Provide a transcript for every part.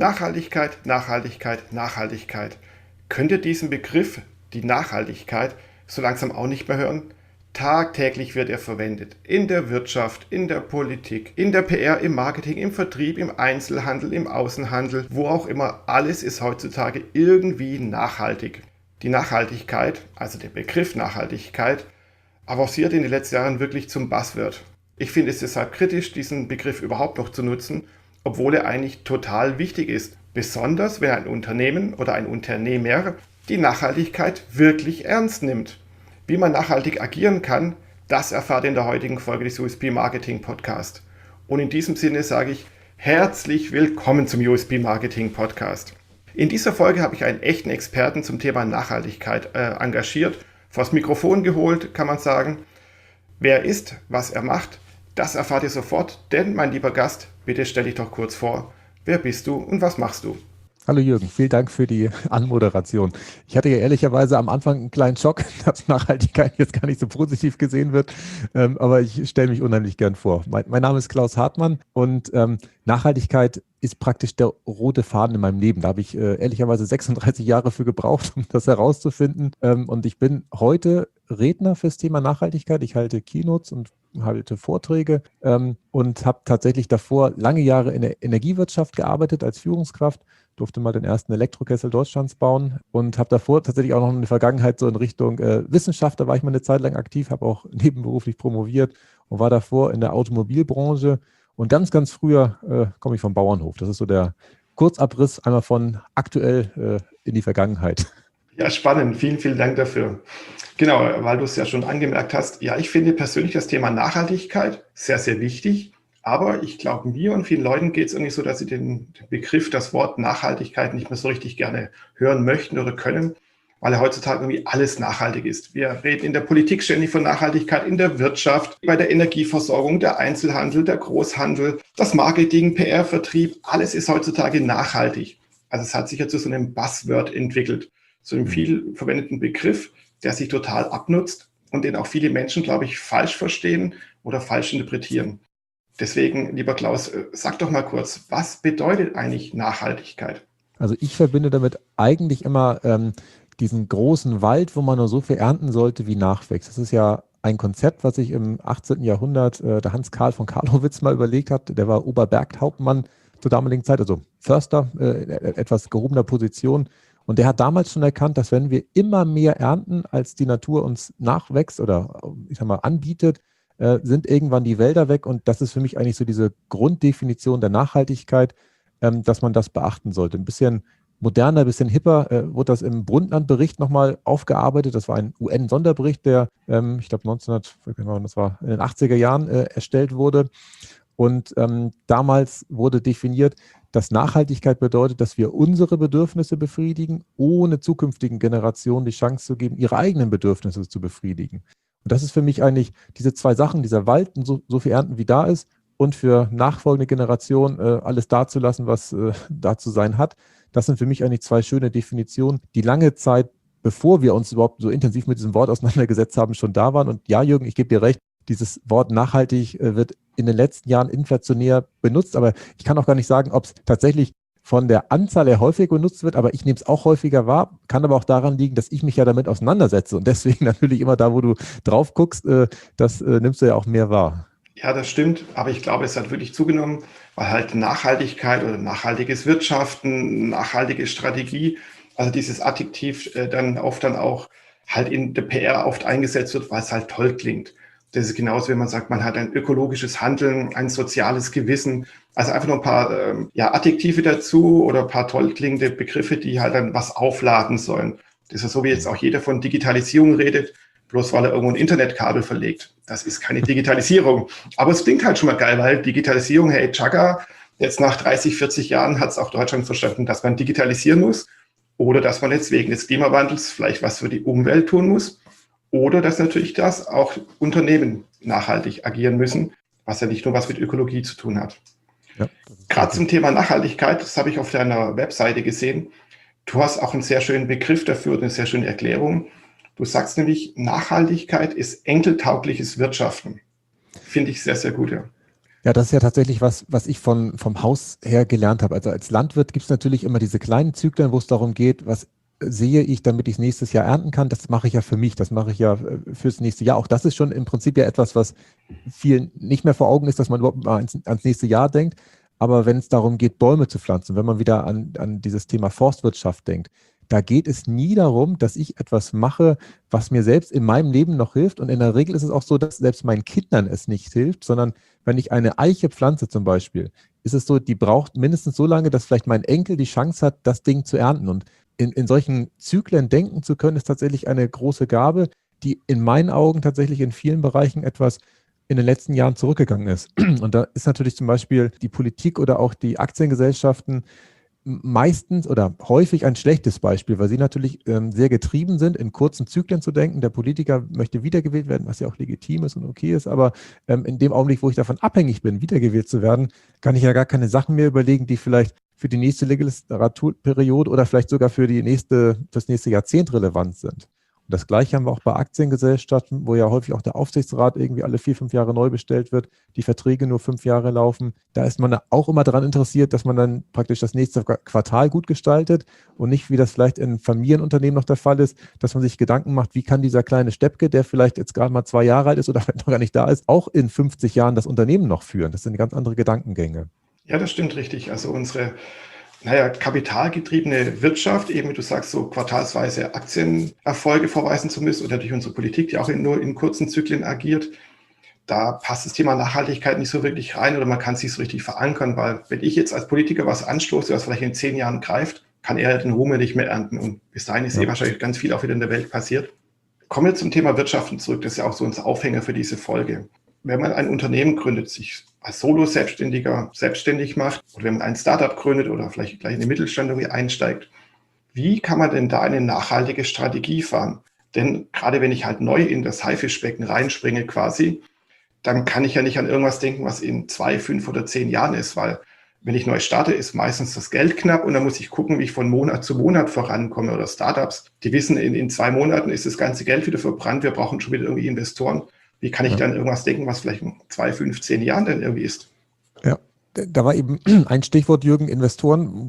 Nachhaltigkeit, Nachhaltigkeit, Nachhaltigkeit. Könnt ihr diesen Begriff, die Nachhaltigkeit, so langsam auch nicht mehr hören? Tagtäglich wird er verwendet. In der Wirtschaft, in der Politik, in der PR, im Marketing, im Vertrieb, im Einzelhandel, im Außenhandel, wo auch immer. Alles ist heutzutage irgendwie nachhaltig. Die Nachhaltigkeit, also der Begriff Nachhaltigkeit, avanciert in den letzten Jahren wirklich zum Buzzword. Ich finde es deshalb kritisch, diesen Begriff überhaupt noch zu nutzen, obwohl er eigentlich total wichtig ist. Besonders wenn ein Unternehmen oder ein Unternehmer die Nachhaltigkeit wirklich ernst nimmt. Wie man nachhaltig agieren kann, das erfahrt ihr in der heutigen Folge des USP Marketing Podcast. Und in diesem Sinne sage ich herzlich willkommen zum USP Marketing Podcast. In dieser Folge habe ich einen echten Experten zum Thema Nachhaltigkeit engagiert, vors Mikrofon geholt, kann man sagen. Wer er ist, was er macht, das erfahrt ihr sofort, denn mein lieber Gast, bitte stell dich doch kurz vor. Wer bist du und was machst du? Hallo Jürgen, vielen Dank für die Anmoderation. Ich hatte ja ehrlicherweise am Anfang einen kleinen Schock, dass Nachhaltigkeit jetzt gar nicht so positiv gesehen wird, aber ich stelle mich unheimlich gern vor. Mein Name ist Klaus Hartmann und Nachhaltigkeit ist praktisch der rote Faden in meinem Leben. Da habe ich ehrlicherweise 36 Jahre für gebraucht, um das herauszufinden. Und ich bin heute Redner fürs Thema Nachhaltigkeit. Ich halte Keynotes und halte Vorträge und habe tatsächlich davor lange Jahre in der Energiewirtschaft gearbeitet als Führungskraft. Durfte mal den ersten Elektrokessel Deutschlands bauen und habe davor tatsächlich auch noch eine Vergangenheit so in Richtung Wissenschaft. Da war ich mal eine Zeit lang aktiv, habe auch nebenberuflich promoviert und war davor in der Automobilbranche. Und ganz früher komme ich vom Bauernhof. Das ist so der Kurzabriss einmal von aktuell in die Vergangenheit. Ja, spannend. Vielen Dank dafür. Genau, weil du es ja schon angemerkt hast. Ja, ich finde persönlich das Thema Nachhaltigkeit sehr wichtig. Aber ich glaube, mir und vielen Leuten geht es irgendwie so, dass sie den Begriff, das Wort Nachhaltigkeit nicht mehr so richtig gerne hören möchten oder können, weil ja heutzutage irgendwie alles nachhaltig ist. Wir reden in der Politik ständig von Nachhaltigkeit, in der Wirtschaft, bei der Energieversorgung, der Einzelhandel, der Großhandel, das Marketing, PR, Vertrieb, alles ist heutzutage nachhaltig. Also es hat sich ja zu so einem Buzzword entwickelt, zu einem viel verwendeten Begriff, der sich total abnutzt und den auch viele Menschen, glaube ich, falsch verstehen oder falsch interpretieren. Deswegen, lieber Klaus, sag doch mal kurz, was bedeutet eigentlich Nachhaltigkeit? Also ich verbinde damit eigentlich immer diesen großen Wald, wo man nur so viel ernten sollte, wie nachwächst. Das ist ja ein Konzept, was sich im 18. Jahrhundert der Hans Karl von Carlowitz mal überlegt hat. Der war Oberberghauptmann zur damaligen Zeit, also Förster, etwas gehobener Position. Und der hat damals schon erkannt, dass wenn wir immer mehr ernten, als die Natur uns nachwächst oder ich sag mal anbietet, sind irgendwann die Wälder weg. Und das ist für mich eigentlich so diese Grunddefinition der Nachhaltigkeit, dass man das beachten sollte. Ein bisschen moderner, ein bisschen hipper wurde das im Brundtland-Bericht nochmal aufgearbeitet. Das war ein UN-Sonderbericht, der, ich glaube, das war in den 80er Jahren erstellt wurde. Und damals wurde definiert, dass Nachhaltigkeit bedeutet, dass wir unsere Bedürfnisse befriedigen, ohne zukünftigen Generationen die Chance zu geben, ihre eigenen Bedürfnisse zu befriedigen. Und das ist für mich eigentlich diese zwei Sachen, dieser Wald, so viel ernten, wie da ist, und für nachfolgende Generationen alles dazulassen, was da zu sein hat. Das sind für mich eigentlich zwei schöne Definitionen, die lange Zeit, bevor wir uns überhaupt so intensiv mit diesem Wort auseinandergesetzt haben, schon da waren. Und ja, Jürgen, ich gebe dir recht, dieses Wort nachhaltig wird in den letzten Jahren inflationär benutzt, aber ich kann auch gar nicht sagen, ob es tatsächlich von der Anzahl her häufig benutzt wird, aber ich nehme es auch häufiger wahr, kann aber auch daran liegen, dass ich mich ja damit auseinandersetze und deswegen natürlich immer da, wo du drauf guckst, das nimmst du ja auch mehr wahr. Ja, das stimmt, aber ich glaube, es hat wirklich zugenommen, weil halt Nachhaltigkeit oder nachhaltiges Wirtschaften, nachhaltige Strategie, also dieses Adjektiv dann auch halt in der PR oft eingesetzt wird, weil es halt toll klingt. Das ist genauso, wenn man sagt, man hat ein ökologisches Handeln, ein soziales Gewissen. Also einfach noch ein paar Adjektive dazu oder ein paar toll klingende Begriffe, die halt dann was aufladen sollen. Das ist so, wie jetzt auch jeder von Digitalisierung redet, bloß weil er irgendwo ein Internetkabel verlegt. Das ist keine Digitalisierung. Aber es klingt halt schon mal geil, weil Digitalisierung, hey, Chaka, jetzt nach 30, 40 Jahren hat es auch Deutschland verstanden, dass man digitalisieren muss oder dass man jetzt wegen des Klimawandels vielleicht was für die Umwelt tun muss. Oder dass natürlich das auch Unternehmen nachhaltig agieren müssen, was ja nicht nur was mit Ökologie zu tun hat. Ja, gerade zum Thema Nachhaltigkeit, das habe ich auf deiner Webseite gesehen. Du hast auch einen sehr schönen Begriff dafür, eine sehr schöne Erklärung. Du sagst nämlich, Nachhaltigkeit ist enkeltaugliches Wirtschaften. Finde ich sehr gut, ja. Ja, das ist ja tatsächlich was ich vom Haus her gelernt habe. Also als Landwirt gibt es natürlich immer diese kleinen Zyklen, wo es darum geht, was sehe ich, damit ich es nächstes Jahr ernten kann. Das mache ich ja für mich, das mache ich ja fürs nächste Jahr. Auch das ist schon im Prinzip ja etwas, was vielen nicht mehr vor Augen ist, dass man überhaupt mal ans nächste Jahr denkt. Aber wenn es darum geht, Bäume zu pflanzen, wenn man wieder an dieses Thema Forstwirtschaft denkt, da geht es nie darum, dass ich etwas mache, was mir selbst in meinem Leben noch hilft. Und in der Regel ist es auch so, dass selbst meinen Kindern es nicht hilft, sondern wenn ich eine Eiche pflanze zum Beispiel, ist es so, die braucht mindestens so lange, dass vielleicht mein Enkel die Chance hat, das Ding zu ernten. Und in solchen Zyklen denken zu können, ist tatsächlich eine große Gabe, die in meinen Augen tatsächlich in vielen Bereichen etwas in den letzten Jahren zurückgegangen ist. Und da ist natürlich zum Beispiel die Politik oder auch die Aktiengesellschaften meistens oder häufig ein schlechtes Beispiel, weil sie natürlich sehr getrieben sind, in kurzen Zyklen zu denken. Der Politiker möchte wiedergewählt werden, was ja auch legitim ist und okay ist, aber in dem Augenblick, wo ich davon abhängig bin, wiedergewählt zu werden, kann ich ja gar keine Sachen mehr überlegen, die vielleicht für die nächste Legislaturperiode oder vielleicht sogar für das nächste Jahrzehnt relevant sind. Und das Gleiche haben wir auch bei Aktiengesellschaften, wo ja häufig auch der Aufsichtsrat irgendwie alle 4, 5 Jahre neu bestellt wird, die Verträge nur 5 Jahre laufen. Da ist man auch immer daran interessiert, dass man dann praktisch das nächste Quartal gut gestaltet und nicht, wie das vielleicht in Familienunternehmen noch der Fall ist, dass man sich Gedanken macht, wie kann dieser kleine Steppke, der vielleicht jetzt gerade mal 2 Jahre alt ist oder vielleicht noch gar nicht da ist, auch in 50 Jahren das Unternehmen noch führen. Das sind ganz andere Gedankengänge. Ja, das stimmt richtig. Also unsere kapitalgetriebene Wirtschaft, eben wie du sagst, so quartalsweise Aktienerfolge vorweisen zu müssen oder durch unsere Politik, die auch nur in kurzen Zyklen agiert, da passt das Thema Nachhaltigkeit nicht so wirklich rein oder man kann es nicht so richtig verankern, weil wenn ich jetzt als Politiker was anstoße, was vielleicht in 10 Jahren greift, kann er den Ruhm nicht mehr ernten und bis dahin ist Ja. wahrscheinlich ganz viel auch wieder in der Welt passiert. Kommen wir zum Thema Wirtschaften zurück, das ist ja auch so unser Aufhänger für diese Folge. Wenn man ein Unternehmen gründet, sich als Solo-Selbstständiger selbstständig macht oder wenn man ein Startup gründet oder vielleicht gleich in den Mittelstand irgendwie einsteigt, wie kann man denn da eine nachhaltige Strategie fahren? Denn gerade wenn ich halt neu in das Haifischbecken reinspringe quasi, dann kann ich ja nicht an irgendwas denken, was in 2, 5 oder 10 Jahren ist, weil wenn ich neu starte, ist meistens das Geld knapp und dann muss ich gucken, wie ich von Monat zu Monat vorankomme. Oder Startups, die wissen, in 2 Monaten ist das ganze Geld wieder verbrannt, wir brauchen schon wieder irgendwie Investoren. Wie kann ich Ja. dann irgendwas denken, was vielleicht in 2, 5, 10 Jahren dann irgendwie ist? Ja, da war eben ein Stichwort, Jürgen, Investoren,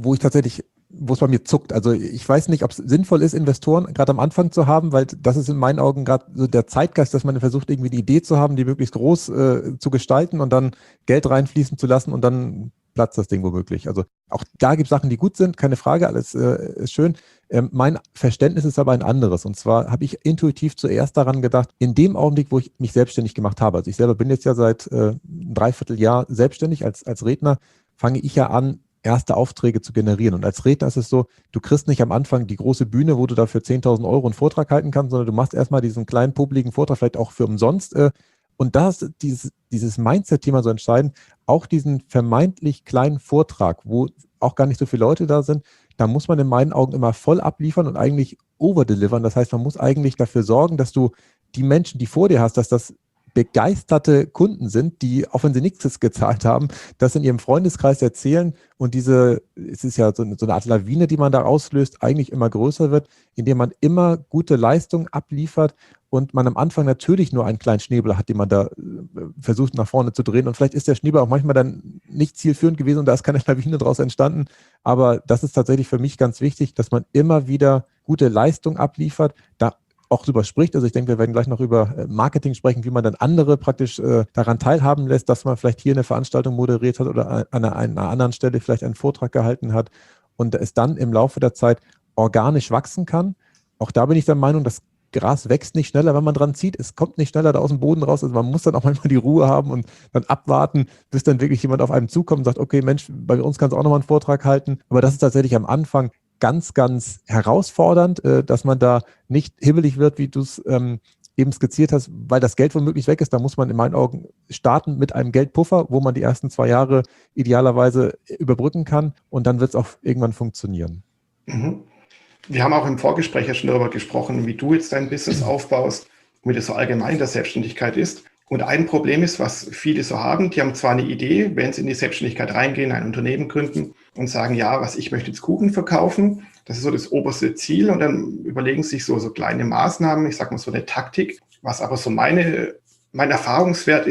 wo es bei mir zuckt. Also ich weiß nicht, ob es sinnvoll ist, Investoren gerade am Anfang zu haben, weil das ist in meinen Augen gerade so der Zeitgeist, dass man versucht, irgendwie die Idee zu haben, die möglichst groß zu gestalten und dann Geld reinfließen zu lassen und dann platzt das Ding womöglich. Also auch da gibt es Sachen, die gut sind, keine Frage, alles ist schön. Mein Verständnis ist aber ein anderes. Und zwar habe ich intuitiv zuerst daran gedacht, in dem Augenblick, wo ich mich selbstständig gemacht habe, also ich selber bin jetzt ja seit einem Dreivierteljahr selbstständig als Redner, fange ich ja an, erste Aufträge zu generieren. Und als Redner ist es so, du kriegst nicht am Anfang die große Bühne, wo du dafür 10.000 Euro einen Vortrag halten kannst, sondern du machst erstmal diesen kleinen, publiken Vortrag, vielleicht auch für umsonst. Und da ist dieses Mindset-Thema so entscheidend, auch diesen vermeintlich kleinen Vortrag, wo auch gar nicht so viele Leute da sind, da muss man in meinen Augen immer voll abliefern und eigentlich overdelivern. Das heißt, man muss eigentlich dafür sorgen, dass du die Menschen, die vor dir hast, dass das begeisterte Kunden sind, die, auch wenn sie nichts gezahlt haben, das in ihrem Freundeskreis erzählen und es ist ja so eine Art Lawine, die man da auslöst, eigentlich immer größer wird, indem man immer gute Leistungen abliefert und man am Anfang natürlich nur einen kleinen Schneeball hat, den man da versucht nach vorne zu drehen. Und vielleicht ist der Schneeball auch manchmal dann nicht zielführend gewesen und da ist keine Lawine draus entstanden. Aber das ist tatsächlich für mich ganz wichtig, dass man immer wieder gute Leistung abliefert, da auch drüber spricht. Also ich denke, wir werden gleich noch über Marketing sprechen, wie man dann andere praktisch daran teilhaben lässt, dass man vielleicht hier eine Veranstaltung moderiert hat oder an einer anderen Stelle vielleicht einen Vortrag gehalten hat und es dann im Laufe der Zeit organisch wachsen kann. Auch da bin ich der Meinung, das Gras wächst nicht schneller, wenn man dran zieht. Es kommt nicht schneller da aus dem Boden raus. Also man muss dann auch manchmal die Ruhe haben und dann abwarten, bis dann wirklich jemand auf einem zukommt und sagt, okay, Mensch, bei uns kannst du auch nochmal einen Vortrag halten. Aber das ist tatsächlich am Anfang ganz, ganz herausfordernd, dass man da nicht hibbelig wird, wie du es eben skizziert hast, weil das Geld womöglich weg ist. Da muss man in meinen Augen starten mit einem Geldpuffer, wo man die ersten 2 Jahre idealerweise überbrücken kann und dann wird es auch irgendwann funktionieren. Mhm. Wir haben auch im Vorgespräch ja schon darüber gesprochen, wie du jetzt dein Business aufbaust, wie das so allgemein in der Selbstständigkeit ist. Und ein Problem ist, was viele so haben, die haben zwar eine Idee, wenn sie in die Selbstständigkeit reingehen, ein Unternehmen gründen und sagen, ja, ich möchte jetzt Kuchen verkaufen, das ist so das oberste Ziel und dann überlegen sie sich so kleine Maßnahmen, ich sage mal so eine Taktik, was aber so mein Erfahrungswert ist,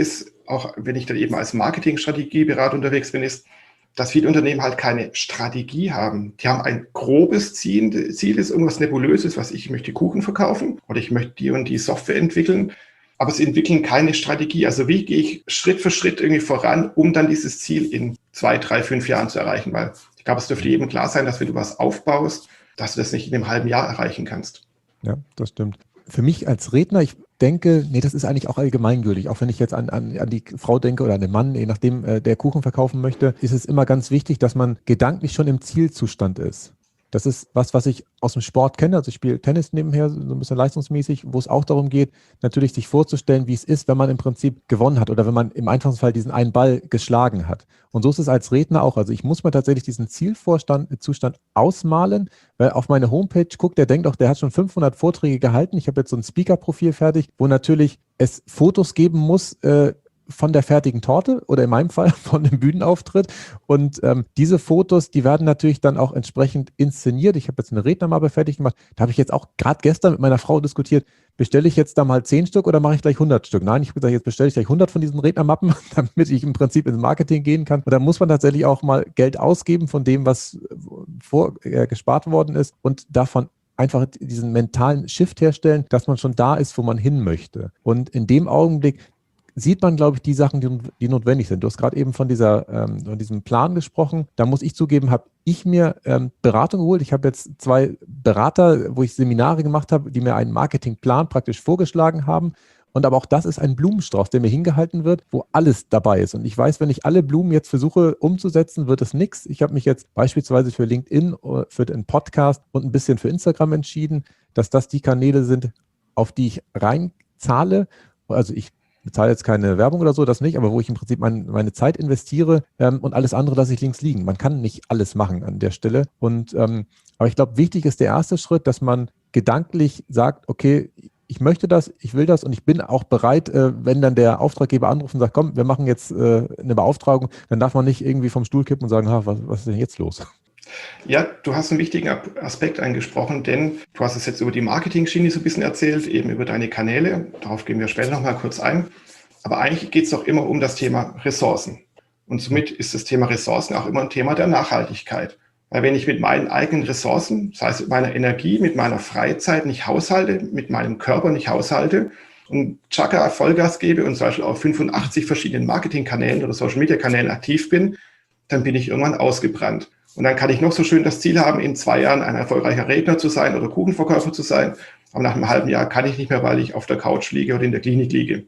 auch wenn ich dann eben als Marketingstrategieberater unterwegs bin, ist, dass viele Unternehmen halt keine Strategie haben. Die haben ein grobes Ziel. Ziel ist irgendwas Nebulöses, was ich möchte Kuchen verkaufen oder ich möchte die und die Software entwickeln. Aber sie entwickeln keine Strategie. Also wie gehe ich Schritt für Schritt irgendwie voran, um dann dieses Ziel in 2, 3, 5 Jahren zu erreichen? Weil ich glaube, es dürfte jedem klar sein, dass wenn du was aufbaust, dass du das nicht in einem halben Jahr erreichen kannst. Ja, das stimmt. Für mich als Redner, ich denke, nee, das ist eigentlich auch allgemeingültig. Auch wenn ich jetzt an die Frau denke oder an den Mann, je nachdem, der Kuchen verkaufen möchte, ist es immer ganz wichtig, dass man gedanklich schon im Zielzustand ist. Das ist was ich aus dem Sport kenne. Also ich spiele Tennis nebenher, so ein bisschen leistungsmäßig, wo es auch darum geht, natürlich sich vorzustellen, wie es ist, wenn man im Prinzip gewonnen hat oder wenn man im einfachsten Fall diesen einen Ball geschlagen hat. Und so ist es als Redner auch. Also ich muss mir tatsächlich diesen Zustand ausmalen, weil auf meine Homepage guckt, der denkt auch, der hat schon 500 Vorträge gehalten. Ich habe jetzt so ein Speaker-Profil fertig, wo natürlich es Fotos geben muss, von der fertigen Torte oder in meinem Fall von dem Bühnenauftritt. Und diese Fotos, die werden natürlich dann auch entsprechend inszeniert. Ich habe jetzt eine Rednermappe fertig gemacht. Da habe ich jetzt auch gerade gestern mit meiner Frau diskutiert, bestelle ich jetzt da mal 10 Stück oder mache ich gleich 100 Stück? Nein, ich habe gesagt, jetzt bestelle ich gleich 100 von diesen Rednermappen, damit ich im Prinzip ins Marketing gehen kann. Und da muss man tatsächlich auch mal Geld ausgeben von dem, was gespart worden ist und davon einfach diesen mentalen Shift herstellen, dass man schon da ist, wo man hin möchte. Und in dem Augenblick sieht man, glaube ich, die Sachen, die notwendig sind. Du hast gerade eben von diesem Plan gesprochen. Da muss ich zugeben, habe ich mir Beratung geholt. Ich habe jetzt 2 Berater, wo ich Seminare gemacht habe, die mir einen Marketingplan praktisch vorgeschlagen haben. Und aber auch das ist ein Blumenstrauß, der mir hingehalten wird, wo alles dabei ist. Und ich weiß, wenn ich alle Blumen jetzt versuche umzusetzen, wird es nichts. Ich habe mich jetzt beispielsweise für LinkedIn, für den Podcast und ein bisschen für Instagram entschieden, dass das die Kanäle sind, auf die ich reinzahle. Also ich bezahle jetzt keine Werbung oder so, das nicht, aber wo ich im Prinzip meine Zeit investiere und alles andere lasse ich links liegen. Man kann nicht alles machen an der Stelle. Aber ich glaube, wichtig ist der erste Schritt, dass man gedanklich sagt, okay, ich möchte das, ich will das und ich bin auch bereit, wenn dann der Auftraggeber anruft und sagt, komm, wir machen jetzt eine Beauftragung, dann darf man nicht irgendwie vom Stuhl kippen und sagen, was ist denn jetzt los? Ja, du hast einen wichtigen Aspekt angesprochen, denn du hast es jetzt über die Marketing-Schiene so ein bisschen erzählt, eben über deine Kanäle. Darauf gehen wir später nochmal kurz ein. Aber eigentlich geht es doch immer um das Thema Ressourcen. Und somit ist das Thema Ressourcen auch immer ein Thema der Nachhaltigkeit. Weil wenn ich mit meinen eigenen Ressourcen, das heißt mit meiner Energie, mit meiner Freizeit nicht haushalte, mit meinem Körper nicht haushalte und Chaka Vollgas gebe und zum Beispiel auf 85 verschiedenen Marketingkanälen oder Social-Media-Kanälen aktiv bin, dann bin ich irgendwann ausgebrannt. Und dann kann ich noch so schön das Ziel haben, in 2 Jahren ein erfolgreicher Redner zu sein oder Kuchenverkäufer zu sein. Aber nach einem halben Jahr kann ich nicht mehr, weil ich auf der Couch liege oder in der Klinik liege.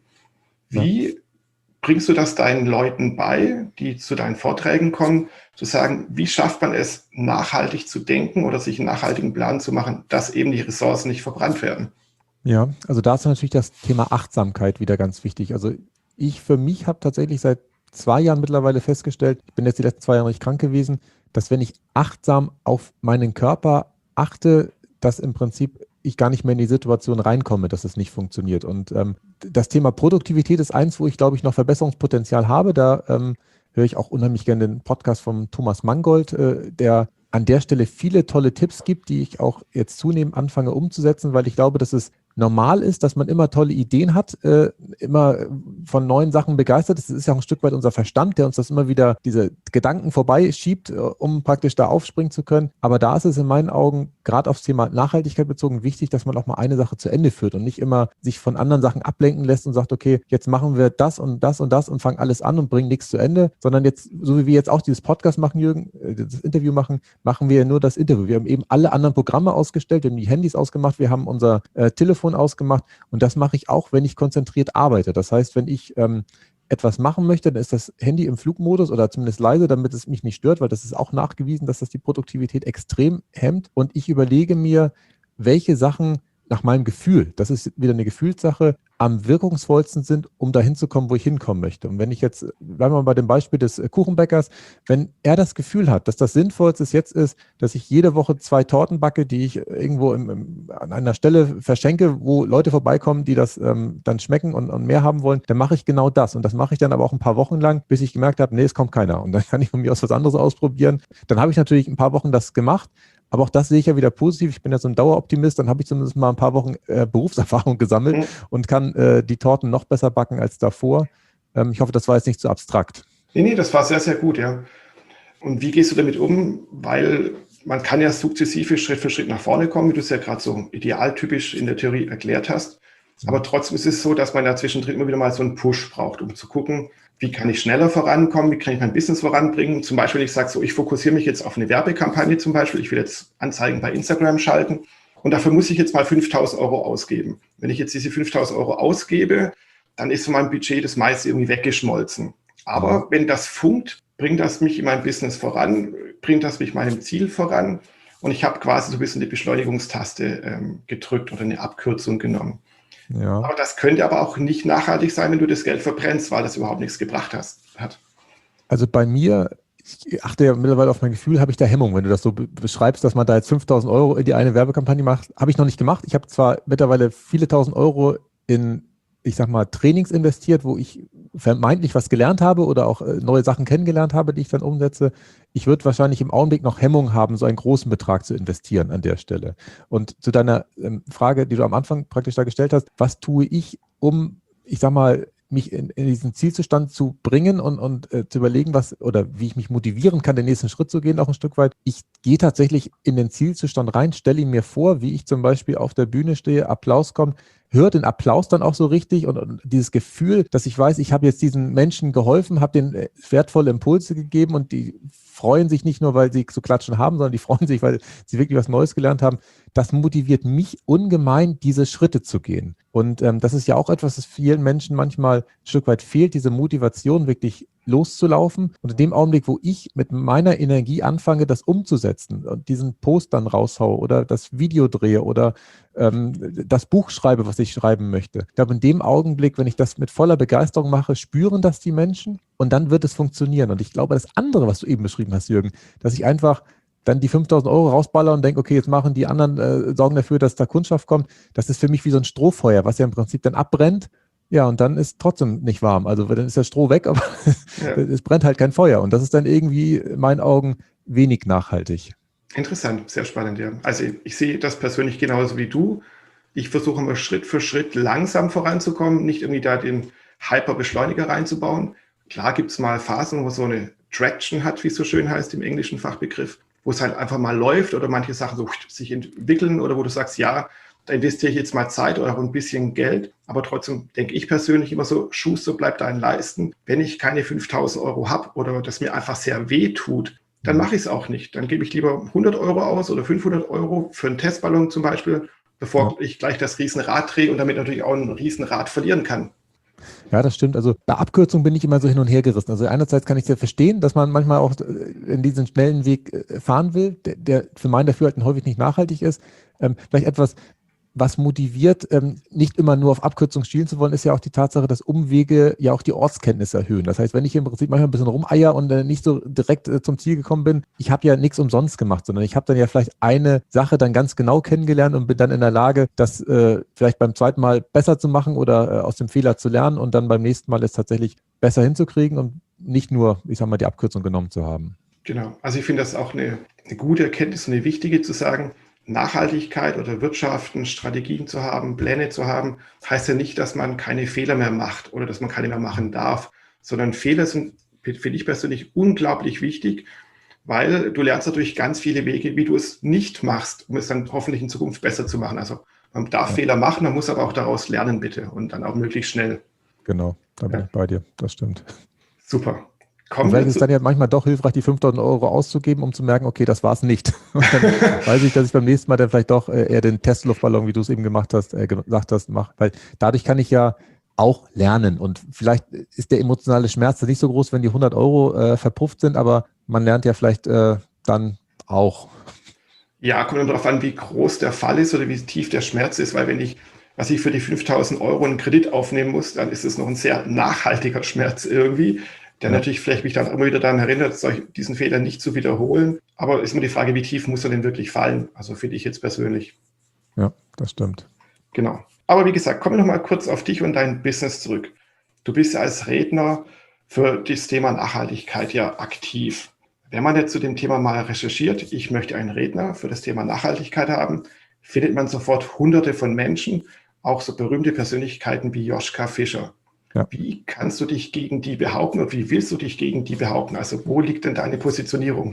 Wie bringst du das deinen Leuten bei, die zu deinen Vorträgen kommen, zu sagen, wie schafft man es, nachhaltig zu denken oder sich einen nachhaltigen Plan zu machen, dass eben die Ressourcen nicht verbrannt werden? Ja, also da ist natürlich das Thema Achtsamkeit wieder ganz wichtig. Also ich für mich habe tatsächlich seit 2 Jahren mittlerweile festgestellt, ich bin jetzt die letzten 2 Jahre nicht krank gewesen, dass wenn ich achtsam auf meinen Körper achte, dass im Prinzip ich gar nicht mehr in die Situation reinkomme, dass es nicht funktioniert. Und das Thema Produktivität ist eins, wo ich, glaube ich, noch Verbesserungspotenzial habe. Da höre ich auch unheimlich gerne den Podcast von Thomas Mangold, der an der Stelle viele tolle Tipps gibt, die ich auch jetzt zunehmend anfange umzusetzen, weil ich glaube, dass es normal ist, dass man immer tolle Ideen hat, immer von neuen Sachen begeistert ist. Das ist ja auch ein Stück weit unser Verstand, der uns das immer wieder, diese Gedanken vorbeischiebt, um praktisch da aufspringen zu können. Aber da ist es in meinen Augen, gerade aufs Thema Nachhaltigkeit bezogen, wichtig, dass man auch mal eine Sache zu Ende führt und nicht immer sich von anderen Sachen ablenken lässt und sagt, okay, jetzt machen wir das und das und das und fangen alles an und bringen nichts zu Ende, sondern jetzt, so wie wir jetzt auch dieses Podcast machen, Jürgen, das Interview machen, machen wir nur das Interview. Wir haben eben alle anderen Programme ausgestellt, wir haben die Handys ausgemacht, wir haben unser Telefon ausgemacht und das mache ich auch, wenn ich konzentriert arbeite. Das heißt, wenn ich etwas machen möchte, dann ist das Handy im Flugmodus oder zumindest leise, damit es mich nicht stört, weil das ist auch nachgewiesen, dass das die Produktivität extrem hemmt und ich überlege mir, welche Sachen nach meinem Gefühl, das ist wieder eine Gefühlssache, am wirkungsvollsten sind, um dahin zu kommen, wo ich hinkommen möchte. Und wenn ich jetzt, bleiben wir mal bei dem Beispiel des Kuchenbäckers, wenn er das Gefühl hat, dass das Sinnvollste jetzt ist, dass ich jede Woche 2 Torten backe, die ich irgendwo an einer Stelle verschenke, wo Leute vorbeikommen, die das dann schmecken und mehr haben wollen, dann mache ich genau das. Und das mache ich dann aber auch ein paar Wochen lang, bis ich gemerkt habe, nee, es kommt keiner. Und dann kann ich von mir aus was anderes ausprobieren. Dann habe ich natürlich ein paar Wochen das gemacht. Aber auch das sehe ich ja wieder positiv. Ich bin ja so ein Daueroptimist. Dann habe ich zumindest mal ein paar Wochen Berufserfahrung gesammelt und kann die Torten noch besser backen als davor. Ich hoffe, das war jetzt nicht zu abstrakt. Nee, das war sehr, sehr gut, ja. Und wie gehst du damit um? Weil man kann ja sukzessive Schritt für Schritt nach vorne kommen, wie du es ja gerade so idealtypisch in der Theorie erklärt hast. Aber trotzdem ist es so, dass man ja zwischendrin immer wieder mal so einen Push braucht, um zu gucken, wie kann ich schneller vorankommen, wie kann ich mein Business voranbringen. Zum Beispiel, wenn ich sage, so, ich fokussiere mich jetzt auf eine Werbekampagne zum Beispiel, ich will jetzt Anzeigen bei Instagram schalten und dafür muss ich jetzt mal 5.000 Euro ausgeben. Wenn ich jetzt diese 5.000 Euro ausgebe, dann ist von meinem Budget das meiste irgendwie weggeschmolzen. Aber wenn das funkt, bringt das mich in meinem Business voran, bringt das mich meinem Ziel voran und ich habe quasi so ein bisschen die Beschleunigungstaste gedrückt oder eine Abkürzung genommen. Ja. Aber das könnte aber auch nicht nachhaltig sein, wenn du das Geld verbrennst, weil das überhaupt nichts gebracht hat. Also bei mir, ich achte ja mittlerweile auf mein Gefühl, habe ich da Hemmung, wenn du das so beschreibst, dass man da jetzt 5.000 Euro in die eine Werbekampagne macht. Habe ich noch nicht gemacht. Ich habe zwar mittlerweile viele tausend Euro in, ich sag mal, Trainings investiert, wo ich vermeintlich was gelernt habe oder auch neue Sachen kennengelernt habe, die ich dann umsetze. Ich würde wahrscheinlich im Augenblick noch Hemmung haben, so einen großen Betrag zu investieren an der Stelle. Und zu deiner Frage, die du am Anfang praktisch da gestellt hast, was tue ich, um, ich sag mal, mich in diesen Zielzustand zu bringen und zu überlegen, was oder wie ich mich motivieren kann, den nächsten Schritt zu gehen, auch ein Stück weit. Ich gehe tatsächlich in den Zielzustand rein, stelle ihn mir vor, wie ich zum Beispiel auf der Bühne stehe, Applaus kommt, höre den Applaus dann auch so richtig und dieses Gefühl, dass ich weiß, ich habe jetzt diesen Menschen geholfen, habe denen wertvolle Impulse gegeben und die freuen sich nicht nur, weil sie zu klatschen haben, sondern die freuen sich, weil sie wirklich was Neues gelernt haben. Das motiviert mich ungemein, diese Schritte zu gehen. Und das ist ja auch etwas, das vielen Menschen manchmal ein Stück weit fehlt, diese Motivation wirklich loszulaufen. Und in dem Augenblick, wo ich mit meiner Energie anfange, das umzusetzen und diesen Post dann raushaue oder das Video drehe oder das Buch schreibe, was ich schreiben möchte. Ich glaube, in dem Augenblick, wenn ich das mit voller Begeisterung mache, spüren das die Menschen und dann wird es funktionieren. Und ich glaube, das andere, was du eben beschrieben hast, Jürgen, dass ich einfach dann die 5.000 Euro rausballer und denke, okay, jetzt machen die anderen, sorgen dafür, dass da Kundschaft kommt. Das ist für mich wie so ein Strohfeuer, was ja im Prinzip dann abbrennt. Ja, und dann ist trotzdem nicht warm. Also dann ist das Stroh weg, aber Ja. es brennt halt kein Feuer. Und das ist dann irgendwie in meinen Augen wenig nachhaltig. Interessant, sehr spannend, ja. Also ich sehe das persönlich genauso wie du. Ich versuche immer Schritt für Schritt langsam voranzukommen, nicht irgendwie da den Hyperbeschleuniger reinzubauen. Klar gibt es mal Phasen, wo man so eine Traction hat, wie es so schön heißt im englischen Fachbegriff, wo es halt einfach mal läuft oder manche Sachen so sich entwickeln oder wo du sagst, ja, da investiere ich jetzt mal Zeit oder auch ein bisschen Geld. Aber trotzdem denke ich persönlich immer so, Schuster, bleibt deinen Leisten. Wenn ich keine 5.000 Euro habe oder das mir einfach sehr weh tut, dann mache ich es auch nicht. Dann gebe ich lieber 100 Euro aus oder 500 Euro für einen Testballon zum Beispiel, bevor ich gleich das Riesenrad drehe und damit natürlich auch ein Riesenrad verlieren kann. Ja, das stimmt. Also bei Abkürzungen bin ich immer so hin und her gerissen. Also einerseits kann ich sehr verstehen, dass man manchmal auch in diesen schnellen Weg fahren will, der für mein Dafürhalten häufig nicht nachhaltig ist. Vielleicht etwas, was motiviert, nicht immer nur auf Abkürzung schielen zu wollen, ist ja auch die Tatsache, dass Umwege ja auch die Ortskenntnis erhöhen. Das heißt, wenn ich im Prinzip manchmal ein bisschen rumeier und nicht so direkt zum Ziel gekommen bin, ich habe ja nichts umsonst gemacht, sondern ich habe dann ja vielleicht eine Sache dann ganz genau kennengelernt und bin dann in der Lage, das vielleicht beim zweiten Mal besser zu machen oder aus dem Fehler zu lernen und dann beim nächsten Mal es tatsächlich besser hinzukriegen und nicht nur, ich sag mal, die Abkürzung genommen zu haben. Genau. Also ich finde das auch eine gute Erkenntnis, eine wichtige zu sagen, Nachhaltigkeit oder Wirtschaften, Strategien zu haben, Pläne zu haben, heißt ja nicht, dass man keine Fehler mehr macht oder dass man keine mehr machen darf, sondern Fehler sind, finde ich persönlich, unglaublich wichtig, weil du lernst natürlich ganz viele Wege, wie du es nicht machst, um es dann hoffentlich in Zukunft besser zu machen. Also man darf Fehler machen, man muss aber auch daraus lernen, bitte, und dann auch möglichst schnell. Genau, da bin ich bei dir, das stimmt. Super. Und vielleicht ist es dann ja manchmal doch hilfreich, die 5.000 Euro auszugeben, um zu merken, okay, das war es nicht. Und dann weiß ich, dass ich beim nächsten Mal dann vielleicht doch eher den Testluftballon, wie du es eben gesagt hast, mache. Weil dadurch kann ich ja auch lernen. Und vielleicht ist der emotionale Schmerz nicht so groß, wenn die 100 Euro verpufft sind, aber man lernt ja vielleicht dann auch. Ja, kommt dann darauf an, wie groß der Fall ist oder wie tief der Schmerz ist, weil wenn ich, was ich für die 5.000 Euro einen Kredit aufnehmen muss, dann ist es noch ein sehr nachhaltiger Schmerz irgendwie, der natürlich vielleicht mich dann immer wieder daran erinnert, diesen Fehler nicht zu wiederholen. Aber ist immer die Frage, wie tief muss er denn wirklich fallen? Also finde ich jetzt persönlich. Ja, das stimmt. Genau. Aber wie gesagt, kommen wir noch mal kurz auf dich und dein Business zurück. Du bist ja als Redner für das Thema Nachhaltigkeit ja aktiv. Wenn man jetzt zu dem Thema mal recherchiert, ich möchte einen Redner für das Thema Nachhaltigkeit haben, findet man sofort hunderte von Menschen, auch so berühmte Persönlichkeiten wie Joschka Fischer. Ja. Wie kannst du dich gegen die behaupten und wie willst du dich gegen die behaupten? Also wo liegt denn deine Positionierung?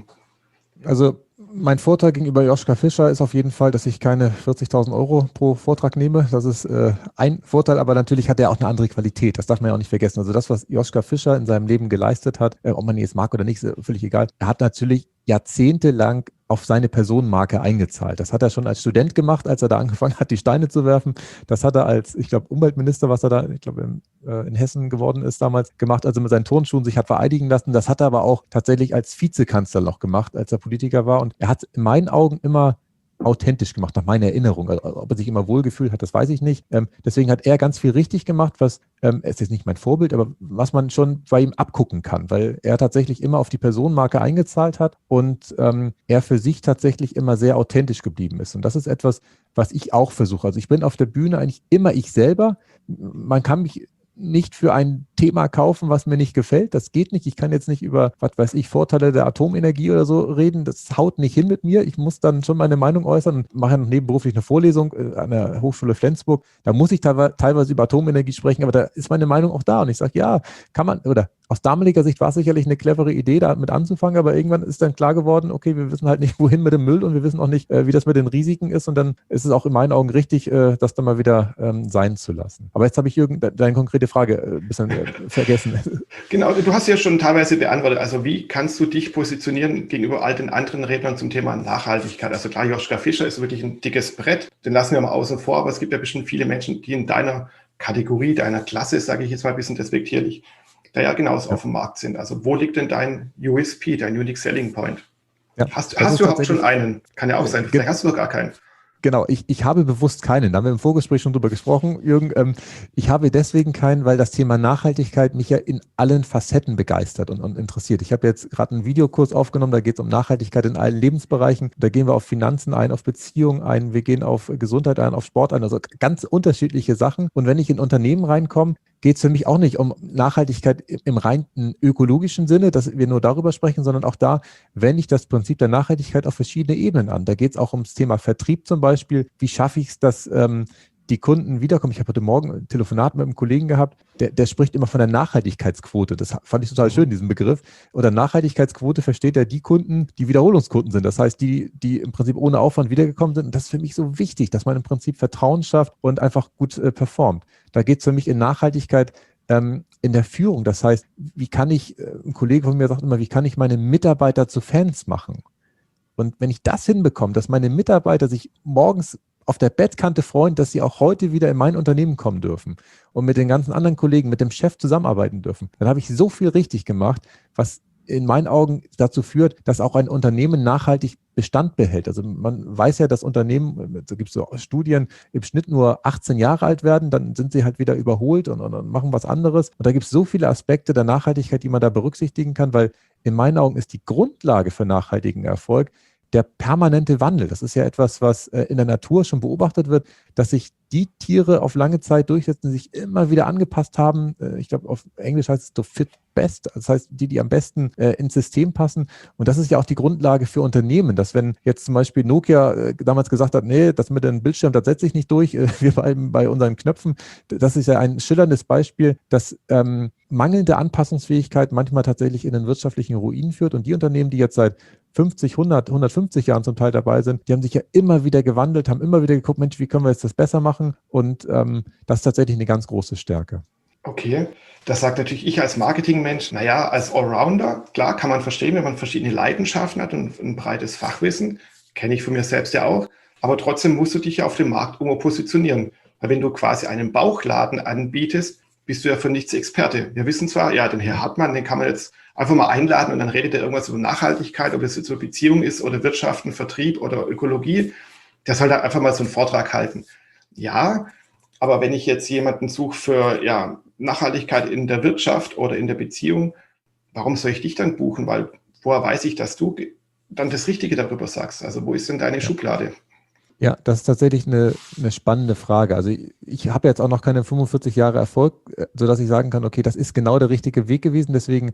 Also mein Vorteil gegenüber Joschka Fischer ist auf jeden Fall, dass ich keine 40.000 Euro pro Vortrag nehme. Das ist ein Vorteil, aber natürlich hat er auch eine andere Qualität. Das darf man ja auch nicht vergessen. Also das, was Joschka Fischer in seinem Leben geleistet hat, ob man ihn jetzt mag oder nicht, ist völlig egal. Er hat natürlich jahrzehntelang auf seine Personenmarke eingezahlt. Das hat er schon als Student gemacht, als er da angefangen hat, die Steine zu werfen. Das hat er als, ich glaube, Umweltminister, was er da, ich glaube, in Hessen geworden ist damals, gemacht, also mit seinen Turnschuhen sich hat vereidigen lassen. Das hat er aber auch tatsächlich als Vizekanzler noch gemacht, als er Politiker war. Und er hat in meinen Augen immer authentisch gemacht, nach meiner Erinnerung. Also, ob er sich immer wohlgefühlt hat, das weiß ich nicht. Deswegen hat er ganz viel richtig gemacht, was, es ist jetzt nicht mein Vorbild, aber was man schon bei ihm abgucken kann, weil er tatsächlich immer auf die Personenmarke eingezahlt hat und er für sich tatsächlich immer sehr authentisch geblieben ist. Und das ist etwas, was ich auch versuche. Also ich bin auf der Bühne eigentlich immer ich selber. Man kann mich nicht für ein Thema kaufen, was mir nicht gefällt. Das geht nicht. Ich kann jetzt nicht über, was weiß ich, Vorteile der Atomenergie oder so reden. Das haut nicht hin mit mir. Ich muss dann schon meine Meinung äußern und mache noch nebenberuflich eine Vorlesung an der Hochschule Flensburg. Da muss ich teilweise über Atomenergie sprechen, aber da ist meine Meinung auch da. Und ich sage, ja, kann man, oder aus damaliger Sicht war es sicherlich eine clevere Idee, da mit anzufangen, aber irgendwann ist dann klar geworden, okay, wir wissen halt nicht, wohin mit dem Müll und wir wissen auch nicht, wie das mit den Risiken ist und dann ist es auch in meinen Augen richtig, das dann mal wieder sein zu lassen. Aber jetzt habe ich, Jürgen, deine konkrete Frage ein bisschen vergessen. Genau, du hast ja schon teilweise beantwortet. Also wie kannst du dich positionieren gegenüber all den anderen Rednern zum Thema Nachhaltigkeit? Also klar, Joschka Fischer ist wirklich ein dickes Brett, den lassen wir mal außen vor, aber es gibt ja bestimmt viele Menschen, die in deiner Kategorie, deiner Klasse, sage ich jetzt mal ein bisschen despektierlich, da ja genauso auf dem Markt sind. Also wo liegt denn dein USP, dein Unique Selling Point? Ja, hast du überhaupt schon einen? Kann ja auch sein, vielleicht hast du noch gar keinen. Genau, ich habe bewusst keinen. Da haben wir im Vorgespräch schon drüber gesprochen, Jürgen. Ich habe deswegen keinen, weil das Thema Nachhaltigkeit mich ja in allen Facetten begeistert und interessiert. Ich habe jetzt gerade einen Videokurs aufgenommen, da geht es um Nachhaltigkeit in allen Lebensbereichen. Da gehen wir auf Finanzen ein, auf Beziehungen ein, wir gehen auf Gesundheit ein, auf Sport ein, also ganz unterschiedliche Sachen. Und wenn ich in Unternehmen reinkomme, geht es für mich auch nicht um Nachhaltigkeit im rein ökologischen Sinne, dass wir nur darüber sprechen, sondern auch da wende ich das Prinzip der Nachhaltigkeit auf verschiedene Ebenen an. Da geht es auch ums Thema Vertrieb zum Beispiel. Wie schaffe ich es, dass die Kunden wiederkommen? Ich habe heute Morgen ein Telefonat mit einem Kollegen gehabt, der spricht immer von der Nachhaltigkeitsquote. Das fand ich total schön, diesen Begriff. Oder Nachhaltigkeitsquote versteht er die Kunden, die Wiederholungskunden sind. Das heißt, die im Prinzip ohne Aufwand wiedergekommen sind. Und das ist für mich so wichtig, dass man im Prinzip Vertrauen schafft und einfach gut performt. Da geht es für mich in Nachhaltigkeit in der Führung. Das heißt, wie kann ich, ein Kollege von mir sagt immer, wie kann ich meine Mitarbeiter zu Fans machen? Und wenn ich das hinbekomme, dass meine Mitarbeiter sich morgens auf der Bettkante freuen, dass sie auch heute wieder in mein Unternehmen kommen dürfen und mit den ganzen anderen Kollegen, mit dem Chef zusammenarbeiten dürfen, dann habe ich so viel richtig gemacht, was in meinen Augen dazu führt, dass auch ein Unternehmen nachhaltig Bestand behält. Also man weiß ja, dass Unternehmen, da gibt es so Studien, im Schnitt nur 18 Jahre alt werden, dann sind sie halt wieder überholt und machen was anderes. Und da gibt es so viele Aspekte der Nachhaltigkeit, die man da berücksichtigen kann, weil in meinen Augen ist die Grundlage für nachhaltigen Erfolg der permanente Wandel. Das ist ja etwas, was in der Natur schon beobachtet wird, dass sich die Tiere auf lange Zeit durchsetzen, sich immer wieder angepasst haben. Ich glaube, auf Englisch heißt es to fit best. Das heißt, die am besten ins System passen. Und das ist ja auch die Grundlage für Unternehmen, dass wenn jetzt zum Beispiel Nokia damals gesagt hat, nee, das mit dem Bildschirm, das setze ich nicht durch, wir bleiben bei unseren Knöpfen. Das ist ja ein schillerndes Beispiel, dass mangelnde Anpassungsfähigkeit manchmal tatsächlich in den wirtschaftlichen Ruin führt. Und die Unternehmen, die jetzt seit 50, 100, 150 Jahren zum Teil dabei sind, die haben sich ja immer wieder gewandelt, haben immer wieder geguckt, Mensch, wie können wir jetzt das besser machen? Und das ist tatsächlich eine ganz große Stärke. Okay, das sagt natürlich ich als Marketingmensch, naja, als Allrounder, klar kann man verstehen, wenn man verschiedene Leidenschaften hat und ein breites Fachwissen, kenne ich von mir selbst ja auch, aber trotzdem musst du dich ja auf dem Markt irgendwo positionieren. Weil wenn du quasi einen Bauchladen anbietest, bist du ja für nichts Experte. Wir wissen zwar, ja, den Herr Hartmann, den kann man jetzt einfach mal einladen und dann redet er irgendwas über Nachhaltigkeit, ob das jetzt so Beziehung ist oder Wirtschaften, Vertrieb oder Ökologie. Der soll da einfach mal so einen Vortrag halten. Ja, aber wenn ich jetzt jemanden suche für ja, Nachhaltigkeit in der Wirtschaft oder in der Beziehung, warum soll ich dich dann buchen? Weil woher weiß ich, dass du dann das Richtige darüber sagst? Also wo ist denn deine Schublade? Ja, das ist tatsächlich eine spannende Frage. Also ich habe jetzt auch noch keine 45 Jahre Erfolg, sodass ich sagen kann, okay, das ist genau der richtige Weg gewesen. Deswegen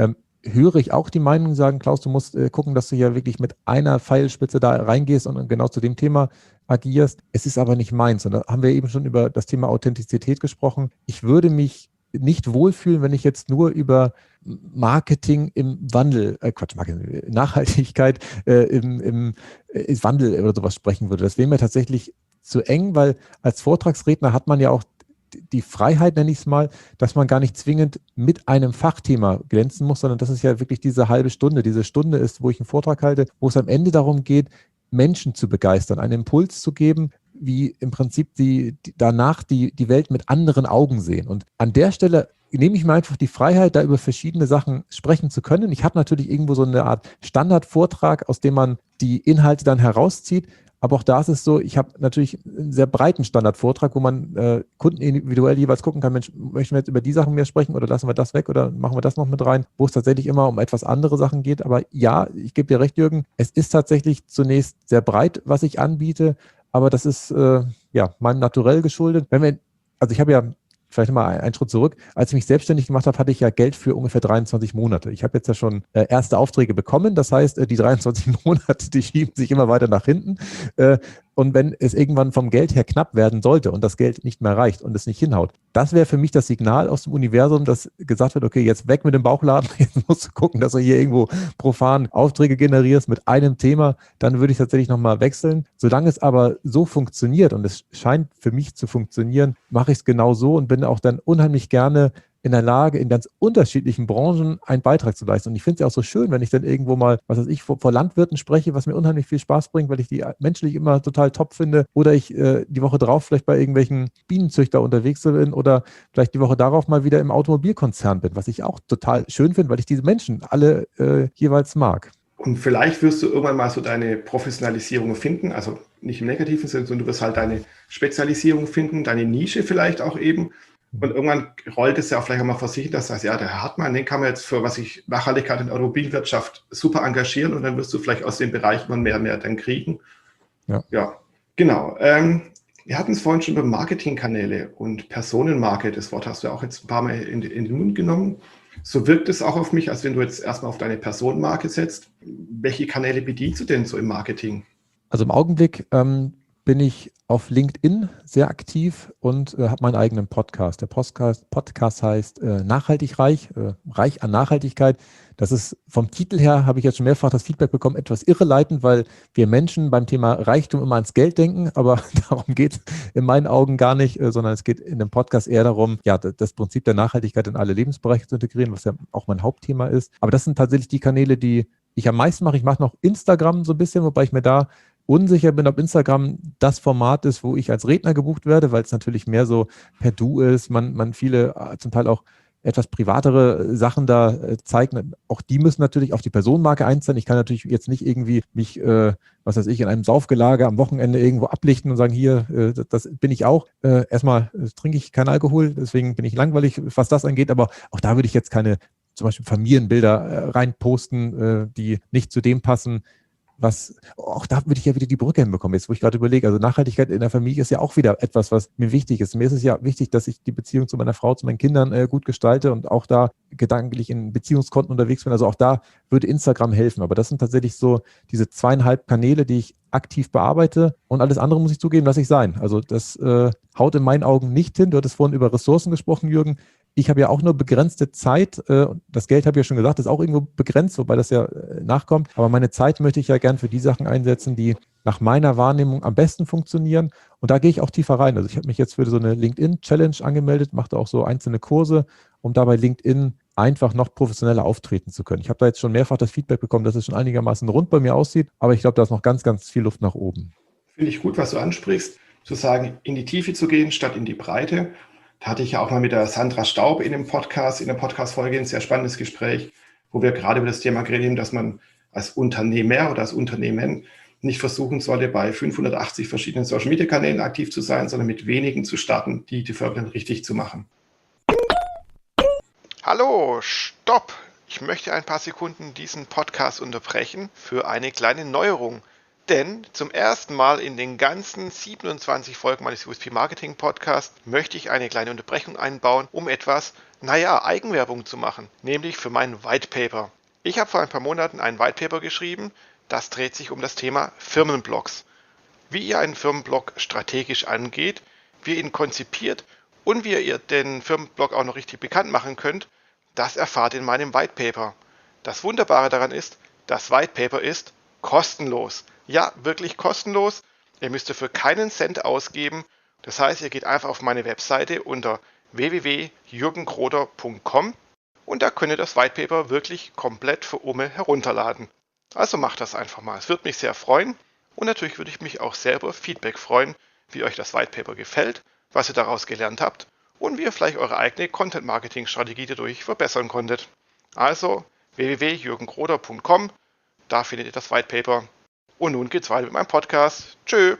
höre ich auch die Meinung, sagen, Klaus, du musst gucken, dass du ja wirklich mit einer Pfeilspitze da reingehst und genau zu dem Thema agierst. Es ist aber nicht meins. Und da haben wir eben schon über das Thema Authentizität gesprochen. Ich würde mich nicht wohlfühlen, wenn ich jetzt nur über Marketing im Wandel, Nachhaltigkeit im Wandel oder sowas sprechen würde. Das wäre mir tatsächlich zu eng, weil als Vortragsredner hat man ja auch die Freiheit, nenne ich es mal, dass man gar nicht zwingend mit einem Fachthema glänzen muss, sondern das ist ja wirklich diese halbe Stunde. Diese Stunde ist, wo ich einen Vortrag halte, wo es am Ende darum geht, Menschen zu begeistern, einen Impuls zu geben, wie im Prinzip danach die Welt mit anderen Augen sehen. Und an der Stelle nehme ich mir einfach die Freiheit, da über verschiedene Sachen sprechen zu können. Ich habe natürlich irgendwo so eine Art Standardvortrag, aus dem man die Inhalte dann herauszieht. Aber auch da ist es so, ich habe natürlich einen sehr breiten Standardvortrag, wo man Kunden individuell jeweils gucken kann, Mensch, möchten wir jetzt über die Sachen mehr sprechen oder lassen wir das weg oder machen wir das noch mit rein, wo es tatsächlich immer um etwas andere Sachen geht. Aber ja, ich gebe dir recht, Jürgen, es ist tatsächlich zunächst sehr breit, was ich anbiete, aber das ist meinem Naturell geschuldet. Also ich habe ja vielleicht mal einen Schritt zurück. Als ich mich selbstständig gemacht habe, hatte ich ja Geld für ungefähr 23 Monate. Ich habe jetzt ja schon erste Aufträge bekommen. Das heißt, die 23 Monate, die schieben sich immer weiter nach hinten. Und wenn es irgendwann vom Geld her knapp werden sollte und das Geld nicht mehr reicht und es nicht hinhaut, das wäre für mich das Signal aus dem Universum, dass gesagt wird, okay, jetzt weg mit dem Bauchladen, jetzt musst du gucken, dass du hier irgendwo profan Aufträge generierst mit einem Thema, dann würde ich tatsächlich nochmal wechseln. Solange es aber so funktioniert und es scheint für mich zu funktionieren, mache ich es genau so und bin auch dann unheimlich gerne in der Lage, in ganz unterschiedlichen Branchen einen Beitrag zu leisten. Und ich finde es ja auch so schön, wenn ich dann irgendwo mal, was weiß ich, vor Landwirten spreche, was mir unheimlich viel Spaß bringt, weil ich die menschlich immer total top finde. Oder ich die Woche drauf vielleicht bei irgendwelchen Bienenzüchter unterwegs bin oder vielleicht die Woche darauf mal wieder im Automobilkonzern bin, was ich auch total schön finde, weil ich diese Menschen alle jeweils mag. Und vielleicht wirst du irgendwann mal so deine Professionalisierung finden, also nicht im negativen Sinne, sondern du wirst halt deine Spezialisierung finden, deine Nische vielleicht auch eben. Und irgendwann rollt es ja auch vielleicht auch mal vor sich hin, dass du sagst, ja, der Herr Hartmann, den kann man jetzt für Nachhaltigkeit in der Automobilwirtschaft super engagieren und dann wirst du vielleicht aus dem Bereich mehr und mehr dann kriegen. Ja, genau. Wir hatten es vorhin schon über Marketingkanäle und Personenmarke. Das Wort hast du ja auch jetzt ein paar Mal in den Mund genommen. So wirkt es auch auf mich, als wenn du jetzt erstmal auf deine Personenmarke setzt. Welche Kanäle bedienst du denn so im Marketing? Also im Augenblick bin ich auf LinkedIn sehr aktiv und habe meinen eigenen Podcast. Der Podcast heißt Nachhaltig reich, reich an Nachhaltigkeit. Das ist vom Titel her, habe ich jetzt schon mehrfach das Feedback bekommen, etwas irreleitend, weil wir Menschen beim Thema Reichtum immer ans Geld denken, aber darum geht es in meinen Augen gar nicht, sondern es geht in dem Podcast eher darum, ja, das Prinzip der Nachhaltigkeit in alle Lebensbereiche zu integrieren, was ja auch mein Hauptthema ist. Aber das sind tatsächlich die Kanäle, die ich am meisten mache. Ich mache noch Instagram so ein bisschen, wobei ich mir da unsicher bin, ob Instagram das Format ist, wo ich als Redner gebucht werde, weil es natürlich mehr so per Du ist, man viele zum Teil auch etwas privatere Sachen da zeigt. Auch die müssen natürlich auf die Personenmarke einzahlen. Ich kann natürlich jetzt nicht irgendwie mich, was weiß ich, in einem Saufgelage am Wochenende irgendwo ablichten und sagen, hier, das bin ich auch. Erstmal trinke ich keinen Alkohol, deswegen bin ich langweilig, was das angeht, aber auch da würde ich jetzt keine zum Beispiel Familienbilder reinposten, die nicht zu dem passen, auch da würde ich ja wieder die Brücke hinbekommen, jetzt wo ich gerade überlege, also Nachhaltigkeit in der Familie ist ja auch wieder etwas, was mir wichtig ist. Mir ist es ja wichtig, dass ich die Beziehung zu meiner Frau, zu meinen Kindern gut gestalte und auch da gedanklich in Beziehungskonten unterwegs bin. Also auch da würde Instagram helfen. Aber das sind tatsächlich so diese 2,5 Kanäle, die ich aktiv bearbeite und alles andere muss ich zugeben, lasse ich sein. Also das haut in meinen Augen nicht hin. Du hattest vorhin über Ressourcen gesprochen, Jürgen. Ich habe ja auch nur begrenzte Zeit. Das Geld, habe ich ja schon gesagt, ist auch irgendwo begrenzt, wobei das ja nachkommt. Aber meine Zeit möchte ich ja gern für die Sachen einsetzen, die nach meiner Wahrnehmung am besten funktionieren. Und da gehe ich auch tiefer rein. Also ich habe mich jetzt für so eine LinkedIn-Challenge angemeldet, mache da auch so einzelne Kurse, um dabei LinkedIn einfach noch professioneller auftreten zu können. Ich habe da jetzt schon mehrfach das Feedback bekommen, dass es schon einigermaßen rund bei mir aussieht. Aber ich glaube, da ist noch ganz, ganz viel Luft nach oben. Finde ich gut, was du ansprichst, zu sagen, in die Tiefe zu gehen, statt in die Breite. Da hatte ich ja auch mal mit der Sandra Staub in der Podcast-Folge ein sehr spannendes Gespräch, wo wir gerade über das Thema geredet haben, dass man als Unternehmer oder als Unternehmen nicht versuchen sollte, bei 580 verschiedenen Social-Media-Kanälen aktiv zu sein, sondern mit wenigen zu starten, die Förderung richtig zu machen. Hallo, stopp! Ich möchte ein paar Sekunden diesen Podcast unterbrechen für eine kleine Neuerung. Denn zum ersten Mal in den ganzen 27 Folgen meines USP Marketing Podcasts möchte ich eine kleine Unterbrechung einbauen, um etwas, Eigenwerbung zu machen, nämlich für mein White Paper. Ich habe vor ein paar Monaten ein White Paper geschrieben, das dreht sich um das Thema Firmenblogs. Wie ihr einen Firmenblog strategisch angeht, wie ihr ihn konzipiert Und wie ihr den Firmenblog auch noch richtig bekannt machen könnt, das erfahrt ihr in meinem White Paper. Das Wunderbare daran ist, das White Paper ist kostenlos. Ja, wirklich kostenlos. Ihr müsst dafür keinen Cent ausgeben. Das heißt, ihr geht einfach auf meine Webseite unter www.jürgenkroder.com und da könnt ihr das White Paper wirklich komplett für Umme herunterladen. Also macht das einfach mal. Es würde mich sehr freuen und natürlich würde ich mich auch sehr über Feedback freuen, wie euch das White Paper gefällt, was ihr daraus gelernt habt und wie ihr vielleicht eure eigene Content-Marketing-Strategie dadurch verbessern konntet. Also www.jürgenkroder.com, da findet ihr das White Paper. Und nun geht's weiter mit meinem Podcast. Tschö!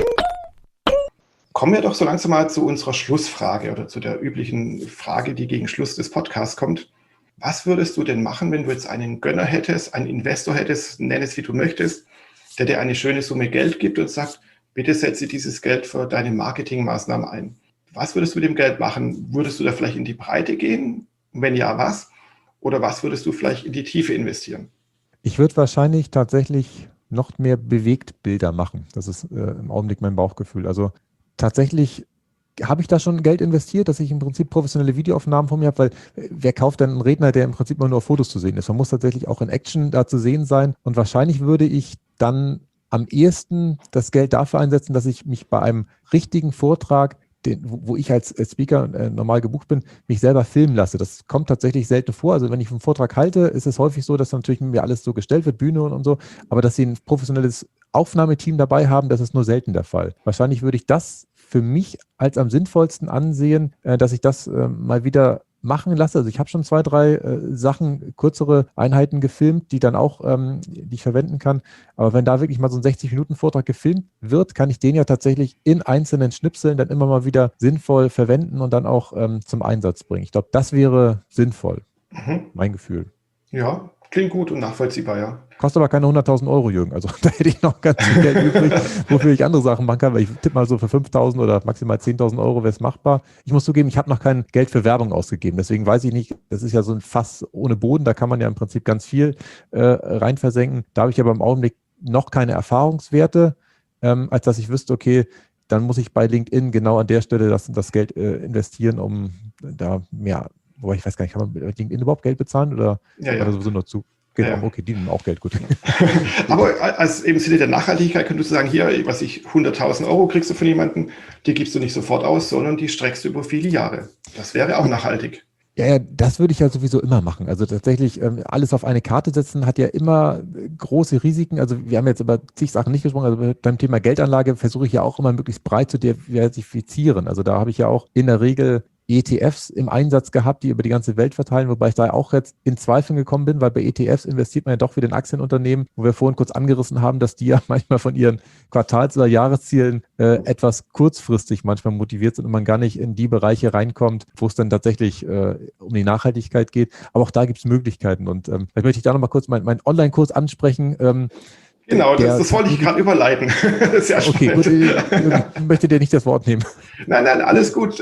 Kommen wir doch so langsam mal zu unserer Schlussfrage oder zu der üblichen Frage, die gegen Schluss des Podcasts kommt. Was würdest du denn machen, wenn du jetzt einen Gönner hättest, einen Investor hättest, nenn es wie du möchtest, der dir eine schöne Summe Geld gibt und sagt, bitte setze dieses Geld für deine Marketingmaßnahmen ein. Was würdest du mit dem Geld machen? Würdest du da vielleicht in die Breite gehen? Wenn ja, was? Oder was würdest du vielleicht in die Tiefe investieren? Ich würde wahrscheinlich tatsächlich noch mehr Bewegtbilder machen. Das ist im Augenblick mein Bauchgefühl. Also tatsächlich habe ich da schon Geld investiert, dass ich im Prinzip professionelle Videoaufnahmen von mir habe, weil wer kauft denn einen Redner, der im Prinzip nur auf Fotos zu sehen ist? Man muss tatsächlich auch in Action da zu sehen sein und wahrscheinlich würde ich dann am ehesten das Geld dafür einsetzen, dass ich mich bei einem richtigen Vortrag, wo ich als Speaker normal gebucht bin, mich selber filmen lasse. Das kommt tatsächlich selten vor. Also wenn ich einen Vortrag halte, ist es häufig so, dass natürlich mir alles so gestellt wird, Bühne und so, aber dass sie ein professionelles Aufnahmeteam dabei haben, das ist nur selten der Fall. Wahrscheinlich würde ich das für mich als am sinnvollsten ansehen, dass ich das mal wieder machen lasse. Also ich habe schon 2, 3 Sachen, kürzere Einheiten gefilmt, die dann auch, die ich verwenden kann. Aber wenn da wirklich mal so ein 60-Minuten-Vortrag gefilmt wird, kann ich den ja tatsächlich in einzelnen Schnipseln dann immer mal wieder sinnvoll verwenden und dann auch zum Einsatz bringen. Ich glaube, das wäre sinnvoll, mein Gefühl. Ja, klingt gut und nachvollziehbar, ja. Kostet aber keine 100.000 Euro, Jürgen. Also da hätte ich noch ganz viel Geld übrig, wofür ich andere Sachen machen kann, weil ich tippe mal so für 5.000 oder maximal 10.000 Euro wäre es machbar. Ich muss zugeben, ich habe noch kein Geld für Werbung ausgegeben. Deswegen weiß ich nicht, das ist ja so ein Fass ohne Boden, da kann man ja im Prinzip ganz viel rein versenken. Da habe ich aber im Augenblick noch keine Erfahrungswerte, als dass ich wüsste, okay, dann muss ich bei LinkedIn genau an der Stelle das Geld investieren, um da mehr, wobei ich weiß gar nicht, kann man mit LinkedIn überhaupt Geld bezahlen oder Ja, oder ja. sowieso nur zu? Genau, Ja. okay, die nehmen auch Geld, gut. Aber als im Sinne der Nachhaltigkeit könntest du sagen, hier, was ich 100.000 Euro kriegst du von jemandem, die gibst du nicht sofort aus, sondern die streckst du über viele Jahre. Das wäre auch nachhaltig. Ja, das würde ich ja sowieso immer machen. Also tatsächlich alles auf eine Karte setzen hat ja immer große Risiken. Also wir haben jetzt über zig Sachen nicht gesprochen. Also beim Thema Geldanlage versuche ich ja auch immer möglichst breit zu diversifizieren. Also da habe ich ja auch in der Regel ETFs im Einsatz gehabt, die über die ganze Welt verteilen, wobei ich da auch jetzt in Zweifeln gekommen bin, weil bei ETFs investiert man ja doch wieder in Aktienunternehmen, wo wir vorhin kurz angerissen haben, dass die ja manchmal von ihren Quartals- oder Jahreszielen etwas kurzfristig manchmal motiviert sind und man gar nicht in die Bereiche reinkommt, wo es dann tatsächlich um die Nachhaltigkeit geht. Aber auch da gibt es Möglichkeiten und vielleicht möchte ich da nochmal kurz meinen Online-Kurs ansprechen. Genau, das wollte ich gerade überleiten. Sehr okay, gut, ich möchte dir nicht das Wort nehmen. Nein, alles gut.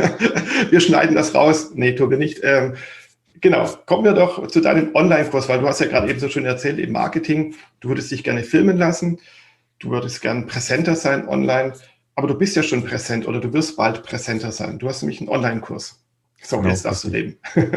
Wir schneiden das raus. Nee, tun wir nicht. Genau, kommen wir doch zu deinem Online-Kurs, weil du hast ja gerade eben so schön erzählt, im Marketing, du würdest dich gerne filmen lassen, du würdest gerne präsenter sein online, aber du bist ja schon präsent oder du wirst bald präsenter sein. Du hast nämlich einen Online-Kurs. So, Genau, jetzt darfst du reden.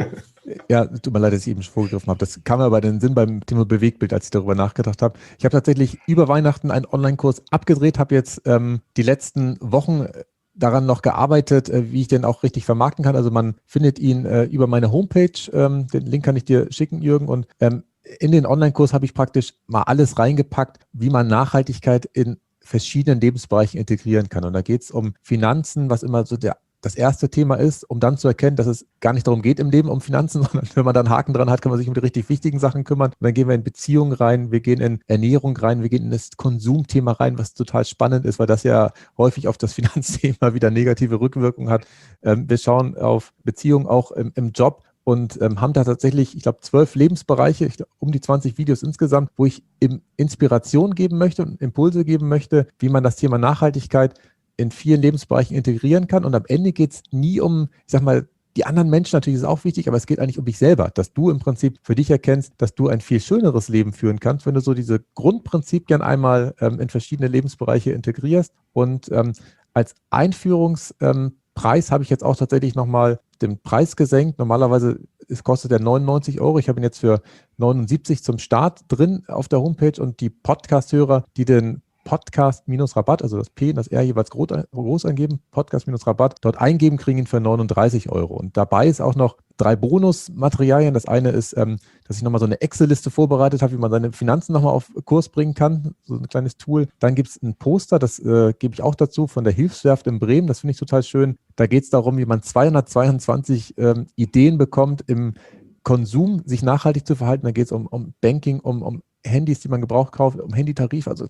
Ja, tut mir leid, dass ich eben schon vorgegriffen habe. Das kam mir aber in den Sinn beim Thema Bewegtbild, als ich darüber nachgedacht habe. Ich habe tatsächlich über Weihnachten einen Online-Kurs abgedreht, habe jetzt die letzten Wochen daran noch gearbeitet, wie ich den auch richtig vermarkten kann. Also man findet ihn über meine Homepage. Den Link kann ich dir schicken, Jürgen. Und in den Online-Kurs habe ich praktisch mal alles reingepackt, wie man Nachhaltigkeit in verschiedenen Lebensbereichen integrieren kann. Und da geht es um Finanzen, was immer so das erste Thema ist, um dann zu erkennen, dass es gar nicht darum geht im Leben um Finanzen, sondern wenn man dann einen Haken dran hat, kann man sich um die richtig wichtigen Sachen kümmern. Und dann gehen wir in Beziehungen rein, wir gehen in Ernährung rein, wir gehen in das Konsumthema rein, was total spannend ist, weil das ja häufig auf das Finanzthema wieder negative Rückwirkungen hat. Wir schauen auf Beziehungen auch im Job und haben da tatsächlich, ich glaube, 12 Lebensbereiche, um die 20 Videos insgesamt, wo ich Inspiration geben möchte und Impulse geben möchte, wie man das Thema Nachhaltigkeit in vielen Lebensbereichen integrieren kann. Und am Ende geht es nie um, ich sag mal, die anderen Menschen, natürlich ist es auch wichtig, aber es geht eigentlich um dich selber, dass du im Prinzip für dich erkennst, dass du ein viel schöneres Leben führen kannst, wenn du so diese Grundprinzipien einmal in verschiedene Lebensbereiche integrierst. Und als Einführungsprogramm Preis habe ich jetzt auch tatsächlich nochmal den Preis gesenkt. Normalerweise kostet der 99 Euro. Ich habe ihn jetzt für 79 zum Start drin auf der Homepage und die Podcast-Hörer, die den Podcast-Rabatt, also das P und das R jeweils groß eingeben, Podcast-Rabatt, dort eingeben, kriegen ihn für 39 Euro. Und dabei ist auch noch 3 Bonusmaterialien. Das eine ist, dass ich nochmal so eine Excel-Liste vorbereitet habe, wie man seine Finanzen nochmal auf Kurs bringen kann. So ein kleines Tool. Dann gibt es ein Poster, das gebe ich auch dazu, von der Hilfswerft in Bremen. Das finde ich total schön. Da geht es darum, wie man 222 Ideen bekommt, im Konsum sich nachhaltig zu verhalten. Da geht es um Banking, um Handys, die man gebraucht kauft, um Handytarif, also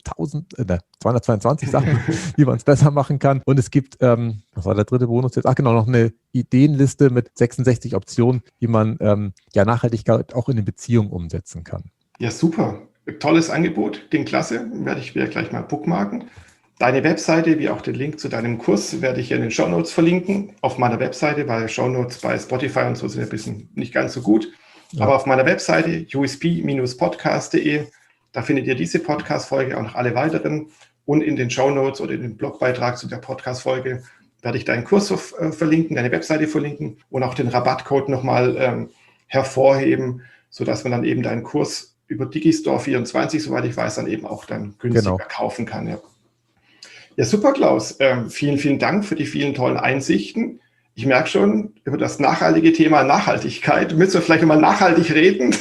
222 Sachen, wie man es besser machen kann. Und es gibt, was war der dritte Bonus jetzt? Ach genau, noch eine Ideenliste mit 66 Optionen, wie man Nachhaltigkeit auch in eine Beziehung umsetzen kann. Ja, super. Tolles Angebot, klingt klasse. Werde ich mir gleich mal bookmarken. Deine Webseite, wie auch den Link zu deinem Kurs, werde ich hier in den Shownotes verlinken. Auf meiner Webseite, weil Shownotes bei Spotify und so sind ein bisschen nicht ganz so gut. Ja. Aber auf meiner Webseite usp-podcast.de, da findet ihr diese Podcast-Folge, auch noch alle weiteren. Und in den Shownotes oder in dem Blogbeitrag zu der Podcast-Folge werde ich deinen Kurs verlinken, deine Webseite verlinken und auch den Rabattcode nochmal hervorheben, sodass man dann eben deinen Kurs über Digistore24, soweit ich weiß, dann eben auch dann günstiger kaufen kann. Ja. Ja, super, Klaus. Vielen, vielen Dank für die vielen tollen Einsichten. Ich merke schon, über das nachhaltige Thema Nachhaltigkeit müssen wir vielleicht mal nachhaltig reden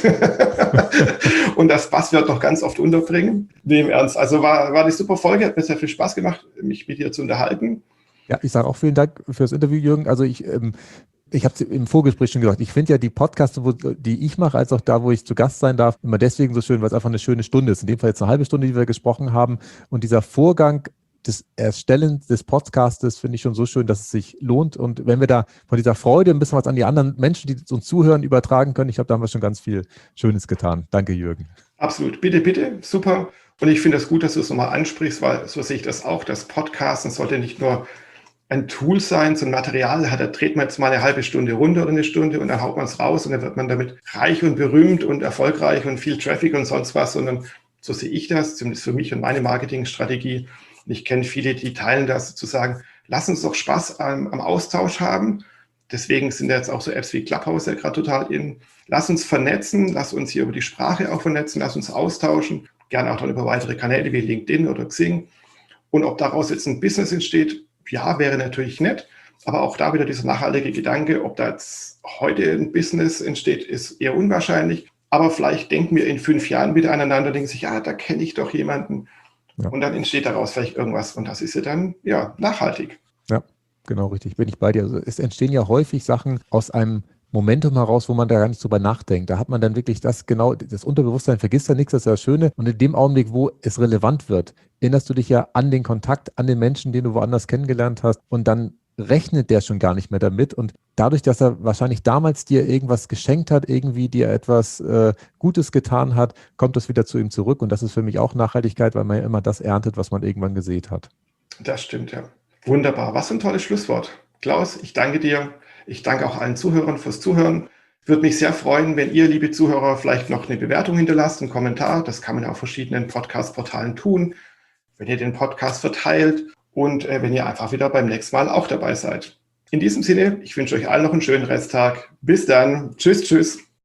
und das Passwort noch ganz oft unterbringen. Nee, im Ernst. Also war eine super Folge, hat mir sehr viel Spaß gemacht, mich mit dir zu unterhalten. Ja, ich sage auch vielen Dank fürs Interview, Jürgen. Also ich habe es im Vorgespräch schon gesagt, ich finde ja die Podcasts, die ich mache, als auch da, wo ich zu Gast sein darf, immer deswegen so schön, weil es einfach eine schöne Stunde ist. In dem Fall jetzt eine halbe Stunde, die wir gesprochen haben. Und dieser Vorgang des Erstellens des Podcastes finde ich schon so schön, dass es sich lohnt. Und wenn wir da von dieser Freude ein bisschen was an die anderen Menschen, die uns zuhören, übertragen können, ich glaube, da haben wir schon ganz viel Schönes getan. Danke, Jürgen. Absolut. Bitte, bitte. Super. Und ich finde es gut, dass du es nochmal ansprichst, weil so sehe ich das auch. Das Podcasten sollte nicht nur ein Tool sein, so ein Material, da dreht man jetzt mal eine halbe Stunde runter oder eine Stunde und dann haut man es raus und dann wird man damit reich und berühmt und erfolgreich und viel Traffic und sonst was, sondern so sehe ich das, zumindest für mich und meine Marketingstrategie. Und ich kenne viele, die teilen das, zu sagen, lass uns doch Spaß am Austausch haben. Deswegen sind jetzt auch so Apps wie Clubhouse ja gerade total in. Lass uns vernetzen, lass uns hier über die Sprache auch vernetzen, lass uns austauschen, gerne auch dann über weitere Kanäle wie LinkedIn oder Xing. Und ob daraus jetzt ein Business entsteht, ja, wäre natürlich nett. Aber auch da wieder dieser nachhaltige Gedanke, ob da jetzt heute ein Business entsteht, ist eher unwahrscheinlich. Aber vielleicht denken wir in 5 Jahren wieder aneinander, denken sich, ja, da kenne ich doch jemanden. Ja. Und dann entsteht daraus vielleicht irgendwas. Und das ist ja dann, ja, nachhaltig. Ja, genau, richtig. Bin ich bei dir. Also es entstehen ja häufig Sachen aus einem Momentum heraus, wo man da gar nicht drüber nachdenkt. Da hat man dann wirklich das Unterbewusstsein vergisst ja nichts, das ist ja das Schöne. Und in dem Augenblick, wo es relevant wird, erinnerst du dich ja an den Kontakt, an den Menschen, den du woanders kennengelernt hast. Und dann rechnet der schon gar nicht mehr damit. Und dadurch, dass er wahrscheinlich damals dir irgendwas geschenkt hat, irgendwie dir etwas Gutes getan hat, kommt das wieder zu ihm zurück. Und das ist für mich auch Nachhaltigkeit, weil man ja immer das erntet, was man irgendwann gesät hat. Das stimmt, ja. Wunderbar. Was für ein tolles Schlusswort. Klaus, ich danke dir. Ich danke auch allen Zuhörern fürs Zuhören. Würde mich sehr freuen, wenn ihr, liebe Zuhörer, vielleicht noch eine Bewertung hinterlasst, einen Kommentar. Das kann man auf verschiedenen Podcast-Portalen tun. Wenn ihr den Podcast verteilt und wenn ihr einfach wieder beim nächsten Mal auch dabei seid. In diesem Sinne, ich wünsche euch allen noch einen schönen Resttag. Bis dann. Tschüss, tschüss.